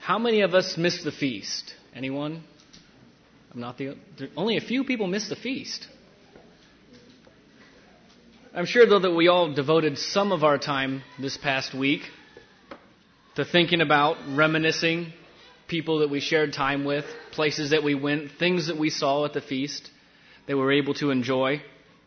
How many of us missed the feast? Anyone? Only a few people missed the feast. I'm sure, though, that we all devoted some of our time this past week to thinking about, reminiscing, people that we shared time with, places that we went, things that we saw at the feast that we were able to enjoy.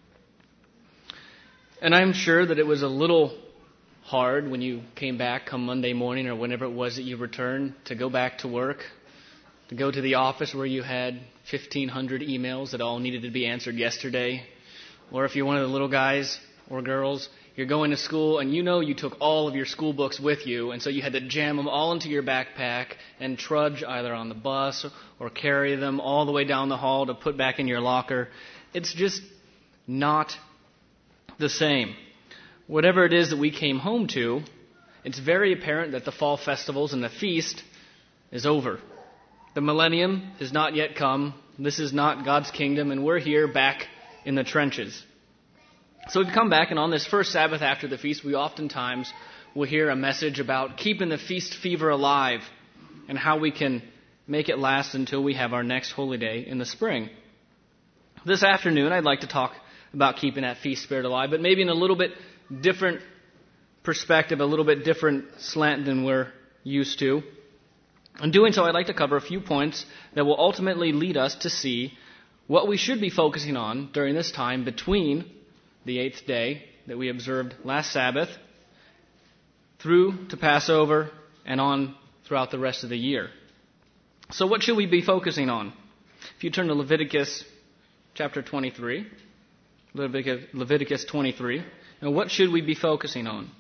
And I'm sure that it was a little hard when you came back come Monday morning or whenever it was that you returned to go back to work, to go to the office where you had 1,500 emails that all needed to be answered yesterday. Or if you're one of the little guys or girls, you're going to school and you know you took all of your school books with you, and so you had to jam them all into your backpack and trudge either on the bus or carry them all the way down the hall to put back in your locker. It's just not the same. Whatever it is that we came home to, it's very apparent that the fall festivals and the feast is over. The millennium has not yet come. This is not God's kingdom, and we're here back in the trenches. So we've come back, and on this first Sabbath after the feast, we oftentimes will hear a message about keeping the feast fever alive and how we can make it last until we have our next holy day in the spring. This afternoon, I'd like to talk about keeping that feast spirit alive, but maybe in a little bit different perspective, a little bit different slant than we're used to. In doing so, I'd like to cover a few points that will ultimately lead us to see what we should be focusing on during this time between the 8th day that we observed last Sabbath through to Passover and on throughout the rest of the year. So what should we be focusing on? If you turn to Leviticus chapter 23, Leviticus 23, and what should we be focusing on?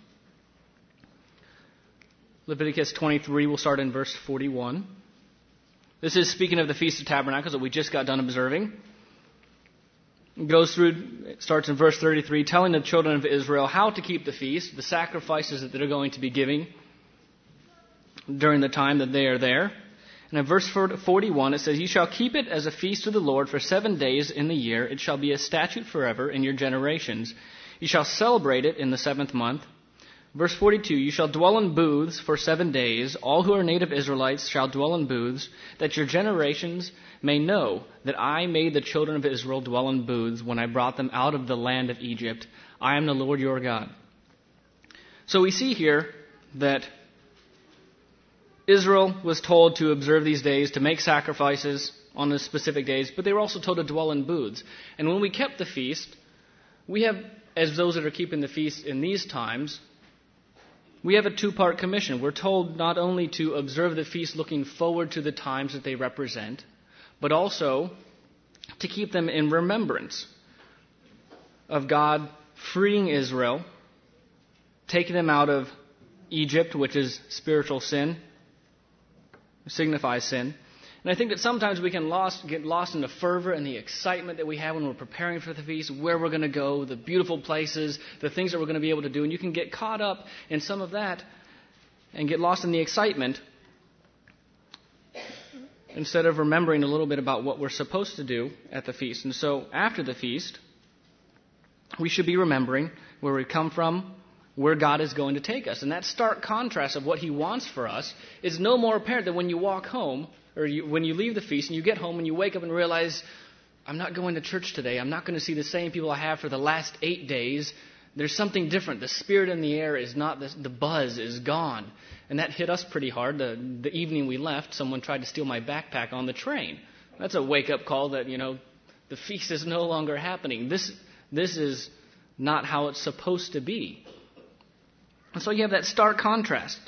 Leviticus 23, we'll start in verse 41. This is speaking of the Feast of Tabernacles that we just got done observing. It starts in verse 33, telling the children of Israel how to keep the feast, the sacrifices that they're going to be giving during the time that they are there. And in verse 41, it says, "You shall keep it as a feast to the Lord for 7 days in the year. It shall be a statute forever in your generations. You shall celebrate it in the 7th month." Verse 42, "You shall dwell in booths for 7 days. All who are native Israelites shall dwell in booths, that your generations may know that I made the children of Israel dwell in booths when I brought them out of the land of Egypt. I am the Lord your God." So we see here that Israel was told to observe these days, to make sacrifices on the specific days, but they were also told to dwell in booths. And when we kept the feast, we have, as those that are keeping the feast in these times, we have a two-part commission. We're told not only to observe the feast looking forward to the times that they represent, but also to keep them in remembrance of God freeing Israel, taking them out of Egypt, which is spiritual sin, signifies sin. And I think that sometimes we can get lost in the fervor and the excitement that we have when we're preparing for the feast, where we're going to go, the beautiful places, the things that we're going to be able to do. And you can get caught up in some of that and get lost in the excitement instead of remembering a little bit about what we're supposed to do at the feast. And so after the feast, we should be remembering where we come from, where God is going to take us. And that stark contrast of what He wants for us is no more apparent than when you walk home, or when you leave the feast and you get home and you wake up and realize, I'm not going to church today. I'm not going to see the same people I have for the last 8 days. There's something different. The spirit in the air is not, the buzz is gone. And that hit us pretty hard. The evening we left, someone tried to steal my backpack on the train. That's a wake-up call that, the feast is no longer happening. This is not how it's supposed to be. And so you have that stark contrast.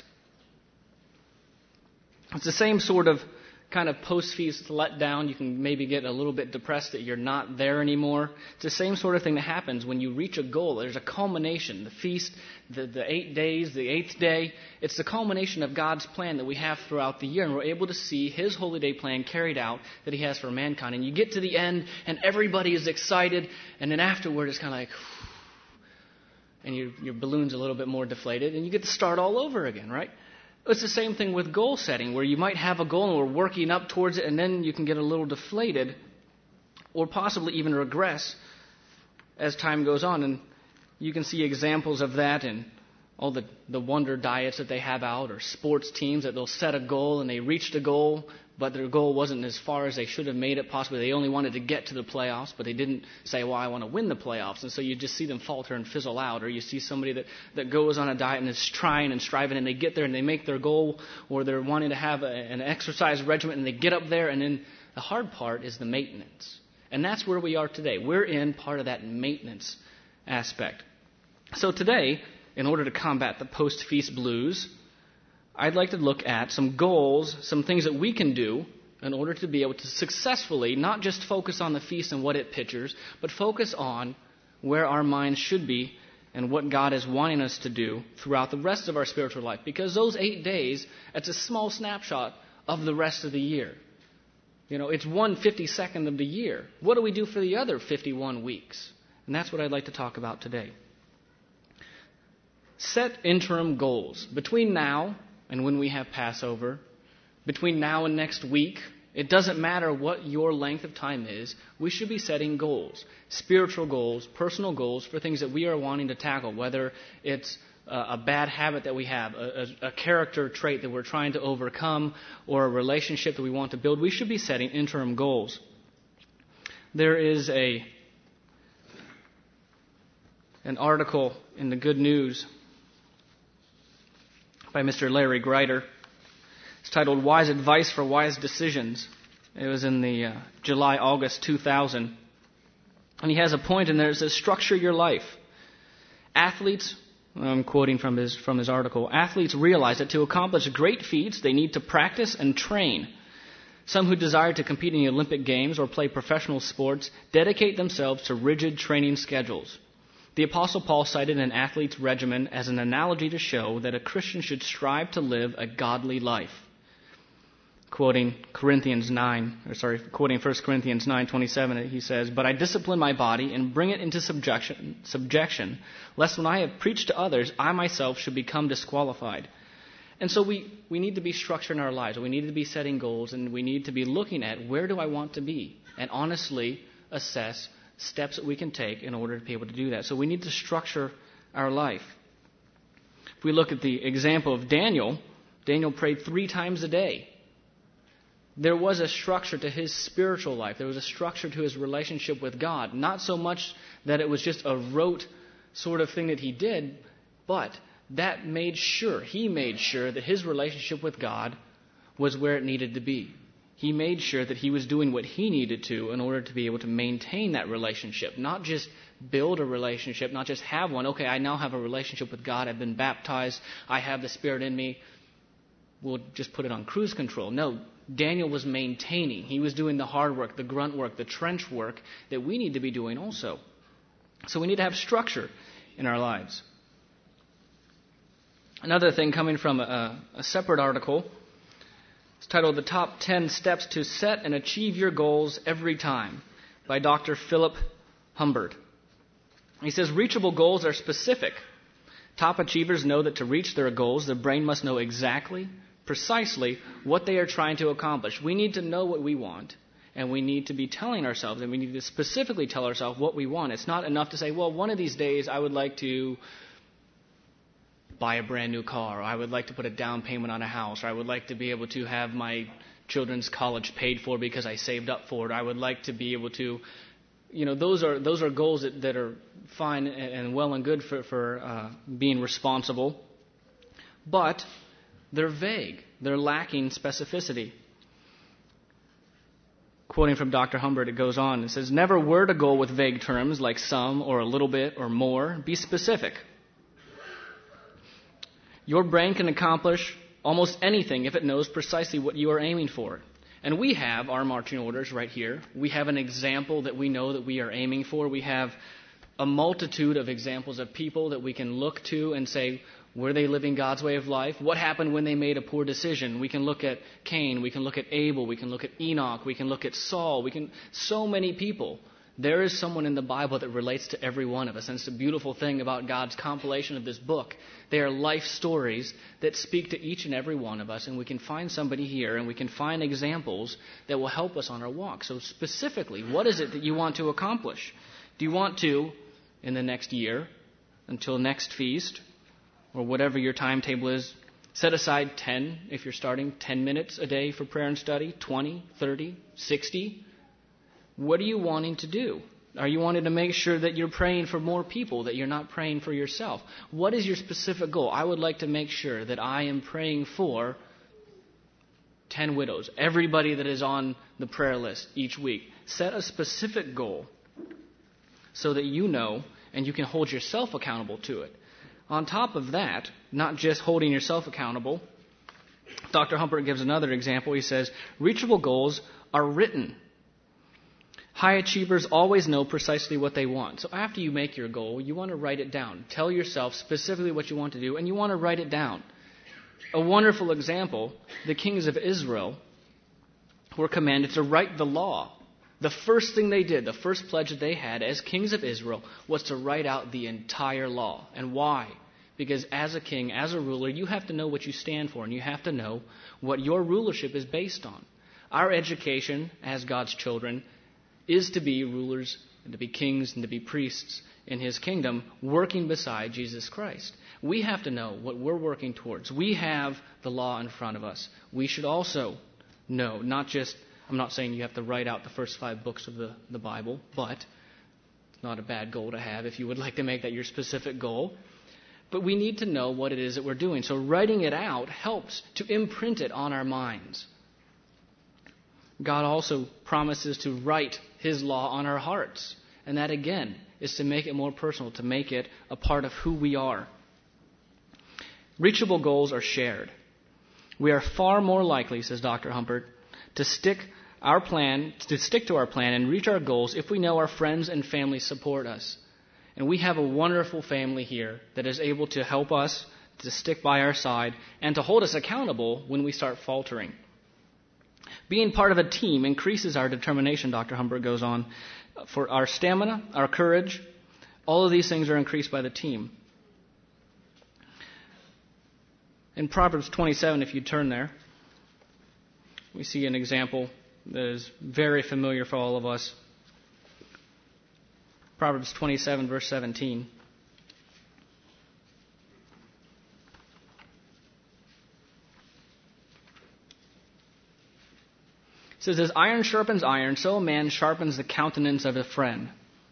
It's the same sort of kind of post-feast letdown. You can maybe get a little bit depressed that you're not there anymore. It's the same sort of thing that happens when you reach a goal. There's a culmination. The feast, the 8 days, the 8th day, it's the culmination of God's plan that we have throughout the year, and we're able to see His holy day plan carried out that He has for mankind. And you get to the end, and everybody is excited, and then afterward it's kind of like, and your balloon's a little bit more deflated, and you get to start all over again, right? It's the same thing with goal setting, where you might have a goal and we're working up towards it, and then you can get a little deflated or possibly even regress as time goes on. And you can see examples of that in all the wonder diets that they have out, or sports teams that they'll set a goal and they reach the goal, but their goal wasn't as far as they should have made it possibly. They only wanted to get to the playoffs, but they didn't say, well, I want to win the playoffs. And so you just see them falter and fizzle out. Or you see somebody that goes on a diet and is trying and striving, and they get there and they make their goal, or they're wanting to have an exercise regimen, and they get up there, and then the hard part is the maintenance. And that's where we are today. We're in part of that maintenance aspect. So today, in order to combat the post-feast blues, I'd like to look at some goals, some things that we can do in order to be able to successfully not just focus on the feast and what it pictures, but focus on where our minds should be and what God is wanting us to do throughout the rest of our spiritual life. Because those 8 days, it's a small snapshot of the rest of the year. It's 1/52nd of the year. What do we do for the other 51 weeks? And that's what I'd like to talk about today. Set interim goals. Between now and when we have Passover, between now and next week, it doesn't matter what your length of time is, we should be setting goals. Spiritual goals, personal goals for things that we are wanting to tackle, whether it's a bad habit that we have, a character trait that we're trying to overcome, or a relationship that we want to build. We should be setting interim goals. There is an article in the Good News by Mr. Larry Greider. It's titled Wise Advice for Wise Decisions. It was in the July-August 2000. And he has a point in there that says, structure your life. Athletes, I'm quoting from his article, athletes realize that to accomplish great feats, they need to practice and train. Some who desire to compete in the Olympic Games or play professional sports dedicate themselves to rigid training schedules. The Apostle Paul cited an athlete's regimen as an analogy to show that a Christian should strive to live a godly life. Quoting 1 Corinthians 9:27, he says, "But I discipline my body and bring it into subjection, lest when I have preached to others, I myself should become disqualified." And so we need to be structured in our lives. We need to be setting goals, and we need to be looking at where do I want to be, and honestly assess steps that we can take in order to be able to do that. So we need to structure our life. If we look at the example of Daniel prayed 3 times a day. There was a structure to his spiritual life. There was a structure to his relationship with God. Not so much that it was just a rote sort of thing that he did, but he made sure that his relationship with God was where it needed to be. He made sure that he was doing what he needed to in order to be able to maintain that relationship. Not just build a relationship, not just have one. Okay, I now have a relationship with God. I've been baptized. I have the Spirit in me. We'll just put it on cruise control. No, Daniel was maintaining. He was doing the hard work, the grunt work, the trench work that we need to be doing also. So we need to have structure in our lives. Another thing coming from a separate article, it's titled The Top 10 Steps to Set and Achieve Your Goals Every Time by Dr. Philip Humbert. He says, reachable goals are specific. Top achievers know that to reach their goals, their brain must know precisely what they are trying to accomplish. We need to know what we want, and we need to be telling ourselves, and we need to specifically tell ourselves what we want. It's not enough to say, well, one of these days I would like to buy a brand new car, or I would like to put a down payment on a house, or I would like to be able to have my children's college paid for because I saved up for it. I would like to be able to, those are goals that are fine and well and good for being responsible, but they're vague. They're lacking specificity. Quoting from Dr. Humbert, it goes on. It says, never word a goal with vague terms like some or a little bit or more. Be specific. Your brain can accomplish almost anything if it knows precisely what you are aiming for. And we have our marching orders right here. We have an example that we know that we are aiming for. We have a multitude of examples of people that we can look to and say, were they living God's way of life? What happened when they made a poor decision? We can look at Cain. We can look at Abel. We can look at Enoch. We can look at Saul. So many people. There is someone in the Bible that relates to every one of us. And it's the beautiful thing about God's compilation of this book. They are life stories that speak to each and every one of us. And we can find somebody here and we can find examples that will help us on our walk. So specifically, what is it that you want to accomplish? Do you want to, in the next year, until next feast, or whatever your timetable is. Set aside 10, if you're starting, 10 minutes a day for prayer and study, 20, 30, 60. What are you wanting to do? Are you wanting to make sure that you're praying for more people, that you're not praying for yourself? What is your specific goal? I would like to make sure that I am praying for 10 widows, everybody that is on the prayer list each week. Set a specific goal so that you know and you can hold yourself accountable to it. On top of that, not just holding yourself accountable, Dr. Humpert gives another example. He says, reachable goals are written. High achievers always know precisely what they want. So after you make your goal, you want to write it down. Tell yourself specifically what you want to do, and you want to write it down. A wonderful example, the kings of Israel were commanded to write the law. The first thing they did, the first pledge that they had as kings of Israel, was to write out the entire law. And why? Because as a king, as a ruler, you have to know what you stand for, and you have to know what your rulership is based on. Our education as God's children is to be rulers and to be kings and to be priests in His kingdom, working beside Jesus Christ. We have to know what we're working towards. We have the law in front of us. We should also know, not just, I'm not saying you have to write out the first 5 books of the Bible, but it's not a bad goal to have if you would like to make that your specific goal. But we need to know what it is that we're doing. So writing it out helps to imprint it on our minds. God also promises to write His law on our hearts. And that, again, is to make it more personal, to make it a part of who we are. Reachable goals are shared. We are far more likely, says Dr. Humpert, to stick to our plan and reach our goals if we know our friends and family support us. And we have a wonderful family here that is able to help us, to stick by our side, and to hold us accountable when we start faltering. Being part of a team increases our determination, Dr. Humbert goes on, for our stamina, our courage. All of these things are increased by the team. In Proverbs 27, if you turn there, we see an example that is very familiar for all of us. Proverbs 27, verse 17. It says, as iron sharpens iron, so a man sharpens the countenance of a friend.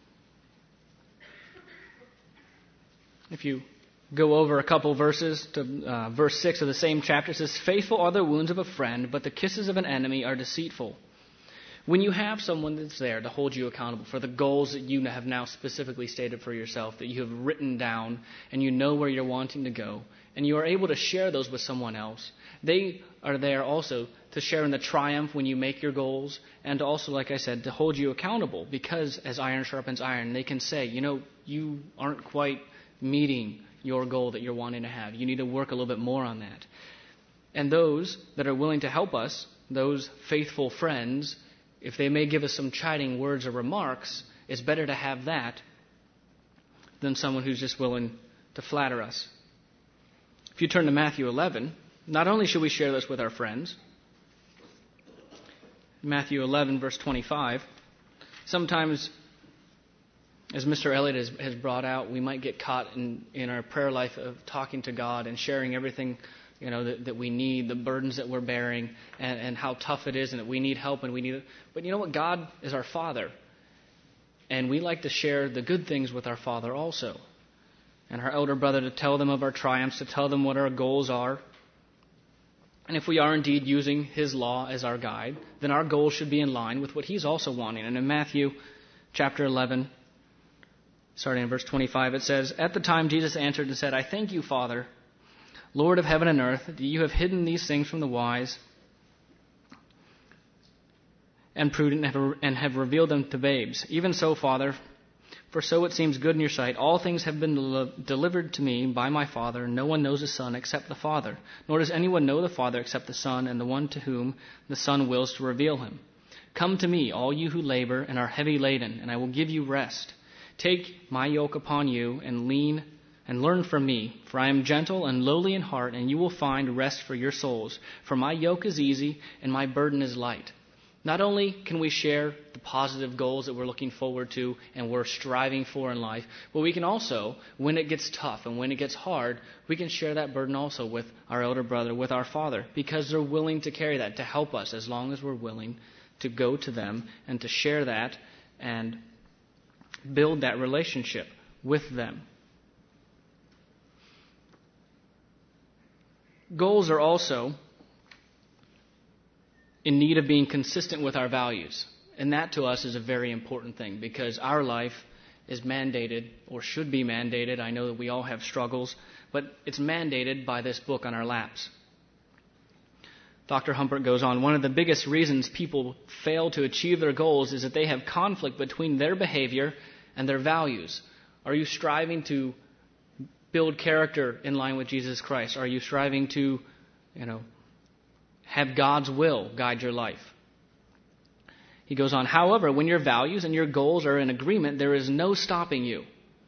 If you go over a couple verses to verse 6 of the same chapter, it says, faithful are the wounds of a friend, but the kisses of an enemy are deceitful. When you have someone that's there to hold you accountable for the goals that you have now specifically stated for yourself, that you have written down, and you know where you're wanting to go, and you are able to share those with someone else, they are there also to share in the triumph when you make your goals, and also, like I said, to hold you accountable, because as iron sharpens iron, they can say, you aren't quite meeting your goal that you're wanting to have. You need to work a little bit more on that. And those that are willing to help us, those faithful friends, if they may give us some chiding words or remarks, it's better to have that than someone who's just willing to flatter us. If you turn to Matthew 11, not only should we share this with our friends, Matthew 11, verse 25, sometimes, as Mr. Elliott has brought out, we might get caught in our prayer life of talking to God and sharing everything that we need, the burdens that we're bearing, and how tough it is, and that we need help, and we need it. But you know what? God is our Father, and we like to share the good things with our Father also. And our elder brother, to tell them of our triumphs, to tell them what our goals are. And if we are indeed using His law as our guide, then our goals should be in line with what He's also wanting. And in Matthew chapter 11, starting in verse 25, it says, at the time Jesus answered and said, I thank you, Father, Lord of heaven and earth, that you have hidden these things from the wise and prudent and have revealed them to babes. Even so, Father, for so it seems good in your sight. All things have been delivered to me by my Father. No one knows the Son except the Father, nor does anyone know the Father except the Son and the one to whom the Son wills to reveal Him. Come to me, all you who labor and are heavy laden, and I will give you rest. Take my yoke upon you and learn from me, for I am gentle and lowly in heart, and you will find rest for your souls. For my yoke is easy and my burden is light. Not only can we share the positive goals that we're looking forward to and we're striving for in life, but we can also, when it gets tough and when it gets hard, we can share that burden also with our elder brother, with our father, because they're willing to carry that, to help us, as long as we're willing to go to them and to share that and build that relationship with them. Goals are also in need of being consistent with our values. And that to us is a very important thing, because our life is mandated, or should be mandated. I know that we all have struggles, but it's mandated by this book on our laps. Dr. Humpert goes on, one of the biggest reasons people fail to achieve their goals is that they have conflict between their behavior and their values. Are you striving to build character in line with Jesus Christ? Are you striving to, have God's will guide your life? He goes on, however, when your values and your goals are in agreement, there is no stopping you.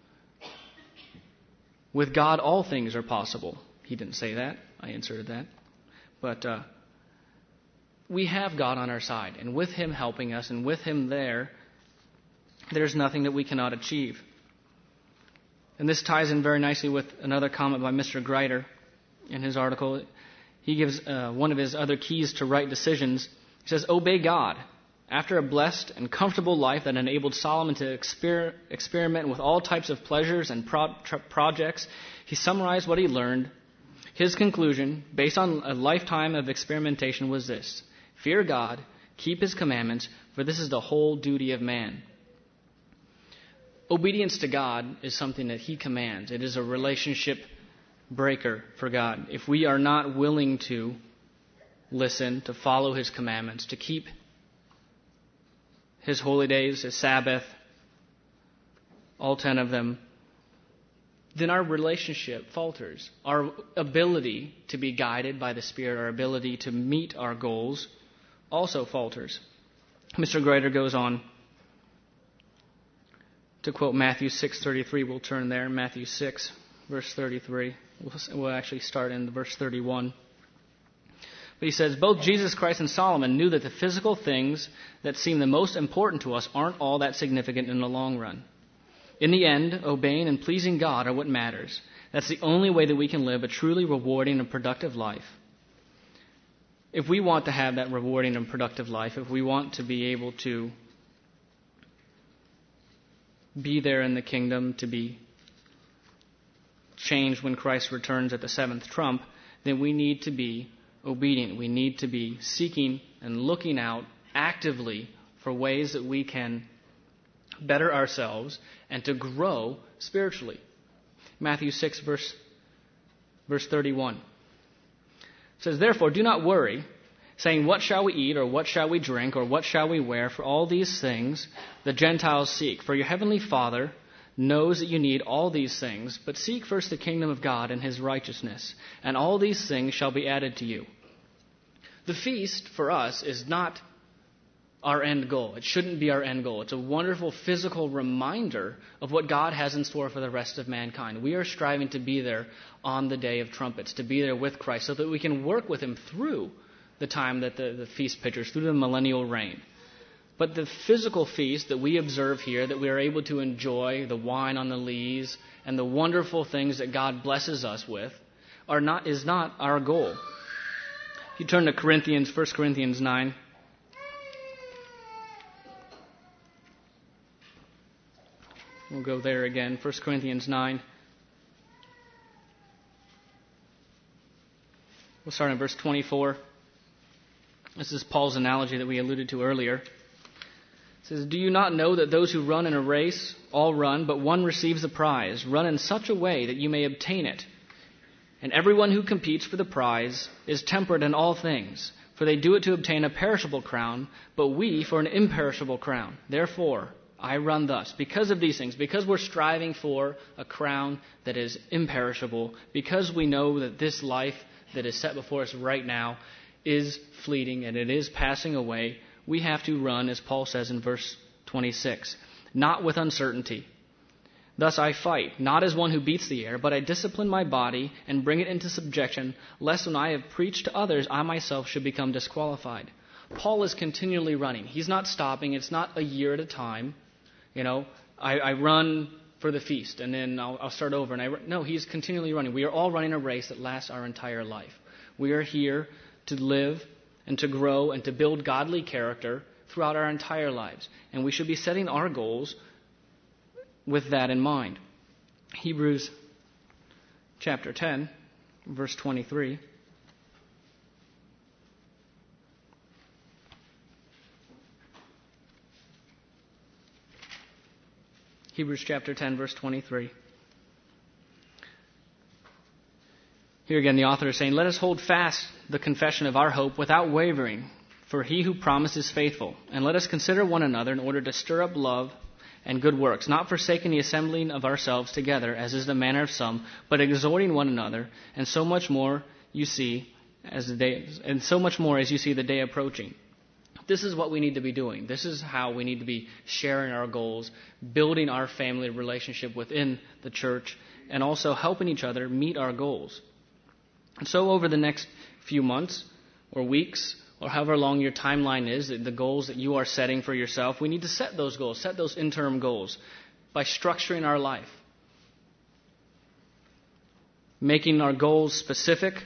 With God, all things are possible. He didn't say that. I inserted that. But we have God on our side, and with Him helping us and with Him there's nothing that we cannot achieve. And this ties in very nicely with another comment by Mr. Grider in his article. He gives one of his other keys to right decisions. He says, obey God. After a blessed and comfortable life that enabled Solomon to experiment with all types of pleasures and projects, he summarized what he learned. His conclusion, based on a lifetime of experimentation, was this: fear God, keep His commandments, for this is the whole duty of man. Obedience to God is something that He commands. It is a relationship breaker for God. If we are not willing to listen, to follow His commandments, to keep His holy days, His Sabbath, all 10 of them, then our relationship falters. Our ability to be guided by the Spirit, our ability to meet our goals, also falters. Mr. Grider goes on to quote Matthew 6:33. We'll turn there. Matthew 6, verse 33. We'll actually start in verse 31. But he says, both Jesus Christ and Solomon knew that the physical things that seem the most important to us aren't all that significant in the long run. In the end, obeying and pleasing God are what matters. That's the only way that we can live a truly rewarding and productive life. If we want to have that rewarding and productive life, if we want to be able to be there in the kingdom, to be changed when Christ returns at the seventh trump, then we need to be obedient. We need to be seeking and looking out actively for ways that we can better ourselves and to grow spiritually. Matthew 6, verse 31. It says, therefore, do not worry, saying, what shall we eat, or what shall we drink, or what shall we wear? For all these things the Gentiles seek. For your heavenly Father knows that you need all these things, but seek first the kingdom of God and His righteousness, and all these things shall be added to you. The feast, for us, is not our end goal. It shouldn't be our end goal. It's a wonderful physical reminder of what God has in store for the rest of mankind. We are striving to be there on the day of trumpets, to be there with Christ, so that we can work with Him through the time that the feast pictures, through the millennial reign. But the physical feast that we observe here, that we are able to enjoy, the wine on the lees, and the wonderful things that God blesses us with, is not our goal. If you turn to 1 Corinthians 9, we'll go there again. 1 Corinthians 9. We'll start in verse 24. This is Paul's analogy that we alluded to earlier. It says, do you not know that those who run in a race all run, but one receives the prize? Run in such a way that you may obtain it. And everyone who competes for the prize is temperate in all things, for they do it to obtain a perishable crown, but we for an imperishable crown. Therefore, I run thus, because of these things, because we're striving for a crown that is imperishable, because we know that this life that is set before us right now is fleeting and it is passing away, we have to run, as Paul says in verse 26, not with uncertainty. Thus I fight, not as one who beats the air, but I discipline my body and bring it into subjection, lest when I have preached to others, I myself should become disqualified. Paul is continually running. He's not stopping. It's not a year at a time. I run for the feast, and then I'll start over. No, he's continually running. We are all running a race that lasts our entire life. We are here to live and to grow and to build godly character throughout our entire lives. And we should be setting our goals with that in mind. Hebrews chapter 10, verse 23. Hebrews chapter 10, verse 23. Here again, the author is saying, "Let us hold fast the confession of our hope without wavering, for he who promised is faithful. And let us consider one another in order to stir up love and good works, not forsaking the assembling of ourselves together, as is the manner of some, but exhorting one another, and so much more as you see the day approaching." This is what we need to be doing. This is how we need to be sharing our goals, building our family relationship within the church, and also helping each other meet our goals. And so over the next few months or weeks, or however long your timeline is, the goals that you are setting for yourself, we need to set those goals, set those interim goals by structuring our life. Making our goals specific,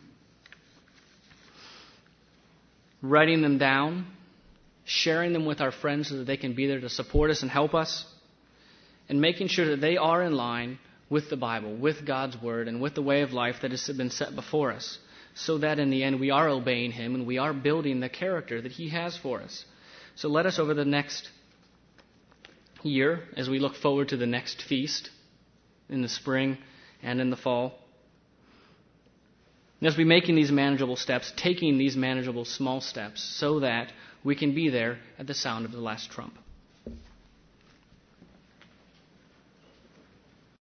writing them down, sharing them with our friends so that they can be there to support us and help us, and making sure that they are in line with the Bible, with God's Word, and with the way of life that has been set before us, so that in the end we are obeying Him and we are building the character that He has for us. So let us, over the next year, as we look forward to the next feast in the spring and in the fall, and as we making these manageable steps, taking these manageable small steps so that we can be there at the sound of the last trump.